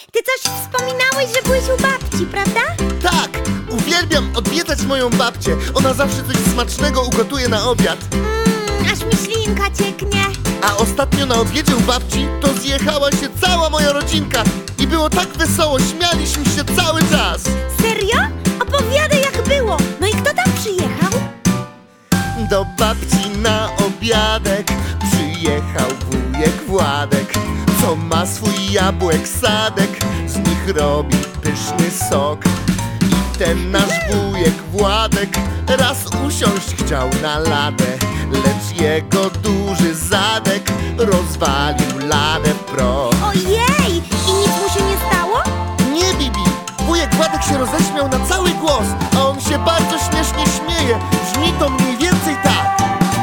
ty coś wspominałeś, że byłeś u babci, prawda? Tak, uwielbiam odwiedzać moją babcię. Ona zawsze coś smacznego ugotuje na obiad. Aż mi ślinka cieknie. A ostatnio na obiedzie u babci to zjechała się cała moja rodzinka. I było tak wesoło, śmialiśmy się cały czas. Serio? Opowiadaj, jak było. No i kto tam przyjechał? Do babci na obiadek przyjechał wujek Władek, co ma swój jabłek sadek, z nich robi pyszny sok. I ten nasz wujek Władek raz usiąść chciał na ladę, lecz jego duży zadek rozwalił ladę w proch. Ojej! I nic mu się nie stało? Nie, Bibi! Wujek Władek się roześmiał na cały głos, a on się bardzo śmiesznie śmieje. Brzmi to mniej więcej tak.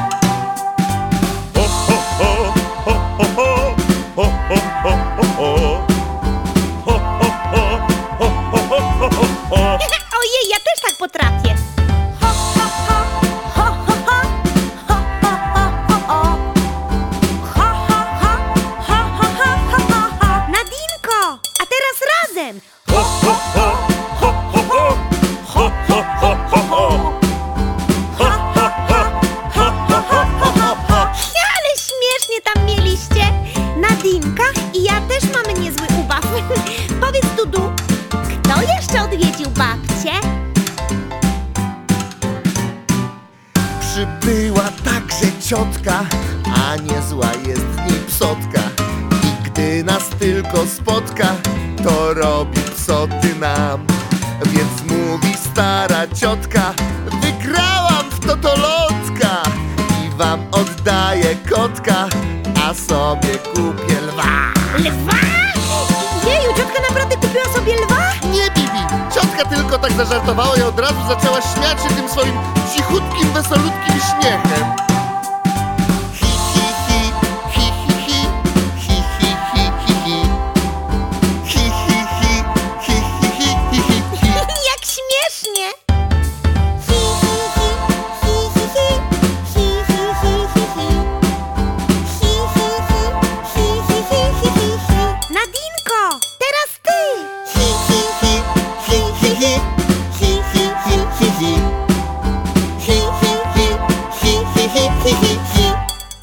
Ojej, ja też tak potrafię. Ho, ho, ho, ho, ho, ho, ho, ho, ho, ho. Ho, ho, ho, ho, ho, ho, ho, ho. Nadinko, a teraz razem. Ho, ho, ho, ho, ho, ho. Ho, ho, ho, ho, ho. Ho, ho, ho, ho, ho, ho, ho, ho. Ale śmiesznie tam mieliście. Nadinka i ja też mamy niezły ubaw. Powiedz, Dudu, kto jeszcze odwiedził babcię? Przybyła także ciotka, a niezła jest w niej psotka. I gdy nas tylko spotka, to robi psoty nam. Więc mówi stara ciotka: wygrałam w totolotka i wam oddaję kotka, a sobie kupię lwa. Lwa? Jeju, ciotka naprawdę kupiła sobie lwa? Nie, Bibi! Ciotka tylko tak zażartowała i od razu zaczęła śmiać się tym swoim cichutkim, wesolutkim śmiechem. Hi, hi, hi, hi, hi, hi, hi, hi, hi, hi, hi. Hi, hi, hi, hi, hi, hi, hi, hi, hi. Jak śmiesznie! Hi, hi, hi, hi, hi, hi, hi, hi, hi, hi, hi. Hi, hi, hi, hi, hi, hi, hi, hi, hi. Nadinko, teraz ty! Hi, hi, hi, hi, hi, hi, hi, hi, hi, hi, hi. Hi, hi, hi, hi, hi, hi, hi, hi, hi.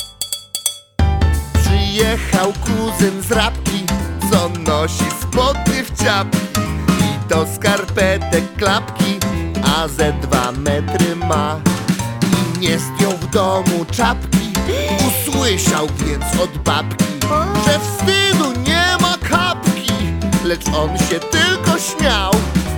Przyjechał kuzyn z Rabki, co nosi spodnie w ciapki i do skarpetek klapki, a ze 2 metry ma. I nie zdjął w domu czapki, usłyszał więc od babki, że wstydu nie ma kapki, lecz on się tylko śmiał.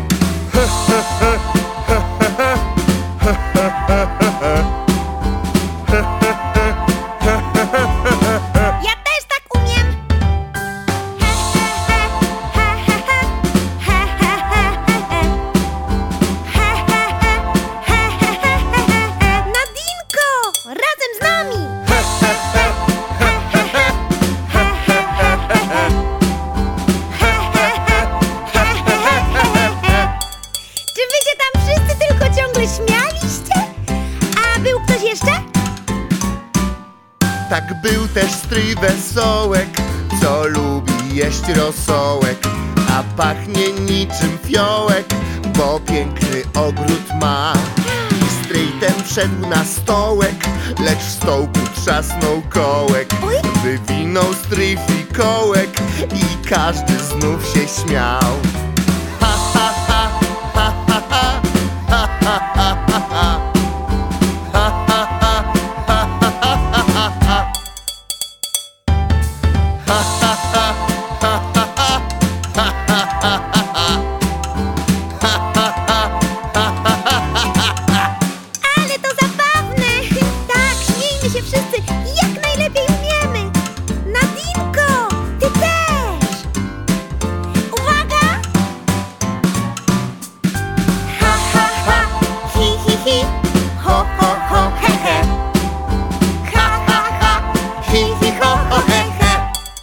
Ja też tak umiem! He, he, he, he, he, he, he, he, he. He, he, he, he, he, he, he, he. Nadinko, razem z nami! He, he, he, he, he, he, he, he, he, he. He, he, he, he, he, he, he, he. Czy wy się tam wszyscy tylko ciągle śmialiście? A był ktoś jeszcze? Tak był też stryj Wesołek, co lubi jeść rosołek, a pachnie niczym fiołek, bo piękny ogród ma. I stryj ten wszedł na stołek, lecz w stołku trzasnął kołek. Oj. Wywinął stryj fikołek i każdy znów się śmiał. Ha, ha, ha, ha, ha, ha, ha, ha, ha, ha, ha. Ha, ha, ha, ha, ha, ha, ha, ha. Ha, ha, ha, ha, ha, ha, ha, ha, ha, ha. Ha, ha, ha, ha, ha, ha, ha. Ale to zabawne! Tak, śmiejmy się wszyscy jak najlepiej umiemy! Nadinko, ty też! Uwaga! Ha, ha, ha, hi, hi, hi, ho, ho, ho, he, he. Ha, ha, ha, hi, hi, ho, ho, he, he.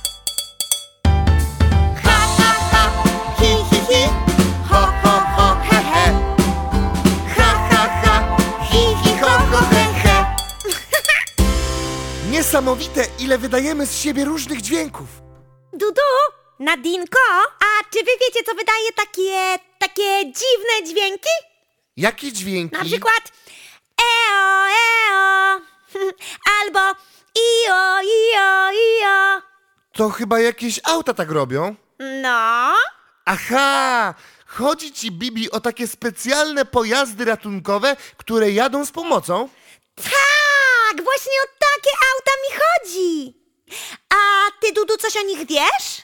Ha, ha, ha, hi, hi, hi, ho, ho, ho, he, he. Ha, ha, ha, hi, hi, ho, ho, he, he. Niesamowite, ile wydajemy z siebie różnych dźwięków. Dudu, Nadinko, a czy wy wiecie, co wydaje takie dziwne dźwięki? Jakie dźwięki? Na przykład eo, eo, albo io, io, io. To chyba jakieś auta tak robią. No, Aha! Chodzi ci, Bibi, o takie specjalne pojazdy ratunkowe, które jadą z pomocą? tak, właśnie o takie auta mi chodzi. A ty, Dudu, coś o nich wiesz?